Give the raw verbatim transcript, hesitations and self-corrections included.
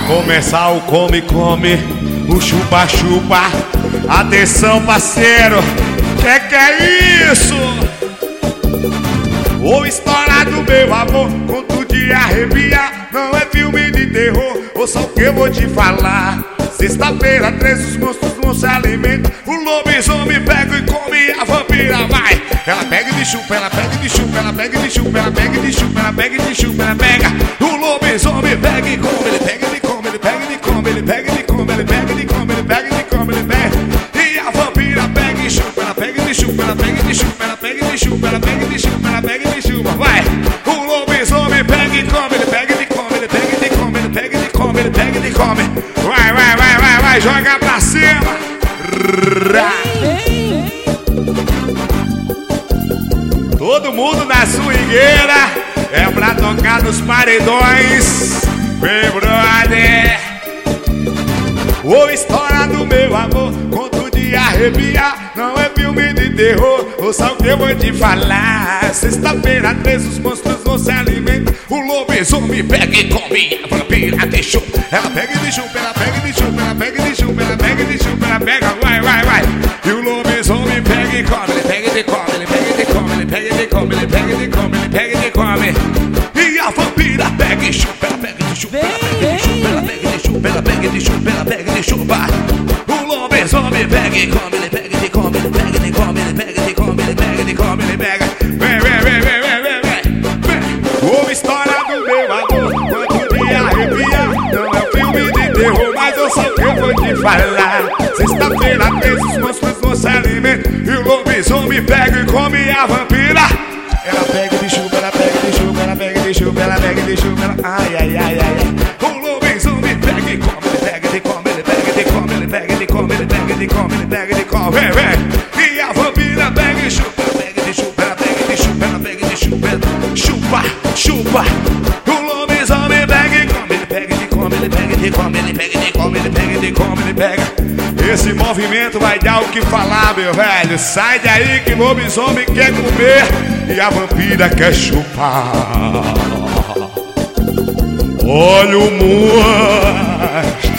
começar o come-come, o chupa-chupa. Atenção, parceiro, que que é isso? Ou história do meu amor, conto de arrepiar. Não é filme de terror, ou só o que eu vou te falar. Sexta-feira, três, os monstros não se alimentam. O lobisomem pega e come a vampira, vai. Ela pega e de chupa, ela pega e de chupa, ela pega e de chupa, ela pega e de chupa, ela pega e de chupa, ela pega. O lobisomem pega e come, ele pega e ele come, ele pega e ele come, ele pega e ele come, ele pega e ele come, ele pega e ele come, ele pega. E a vampira pega e chupa, ela pega e de chupa, ela pega e de chupa, ela pega e de chupa, ela pega e de chupa, ela pega e de chupa, vai. O lobisomem pega e come, ele pega e ele come, ele pega e ele come, ele pega e ele come, ele pega e ele come. Vai, vai, vai, vai, vai, joga pra cima. Todo mundo na swingueira é pra tocar nos paredões. Vem, brother. Ô, história do meu amor, conto de arrepiar. Não é filme de terror, ou só o que eu vou te falar. Sexta-feira, três, os monstros não se alimentam. O lobisomem pega e come a vampira de chupa. Ela pega e de chupa, ela pega e de chupa, ela pega e de chupa, ela pega e de chupa, ela pega, vai, vai, vai. E o lobisomem pega e come, ele pega e de come, ele pega e de come, ele pega e de come, ele pega e de come, ele pega e de come. E a vampira pega e chupa, ela pega e de chupa, ela pega e de chupa, ela pega e de chupa, ela pega e de chupa, ela pega e de chupa. O lobisomem pega e come, ele pega e de come, ele pega e de come, ele pega e de come, ele pega e de come, ele pega. Vem, vem, vem, vem, vem, vem, vem. Uma história do meu amor, quanto de arrepiar. Não é um filme de terror, mas eu só que eu vou te falar. Sexta-feira, três, os monstros não se alimentam. E o lobisomem pega e come a vampira. Ela pega e de chupa, ela pega e de chupa, ela pega e de chupa, ela pega e de chupa, ela... Ai, ai, ai, ai, ai. O lobisomem pega e come, ele pega e de come, ele pega e de come, ele pega e de come, ele pega e de come, ele pega e de come, vem, vem. E a vampira pega e chupa, ela pega e de chupa, ela pega e de chupa, ela pega e de chupa, chupa, chupa. O lobisomem pega e come, ele pega e de come, ele pega e de come, ele pega e de come, ele pega e de come, ele pega. Esse movimento vai dar o que falar, meu velho. Sai daí que o lobisomem quer comer e a vampira quer chupar. Olha o monstro.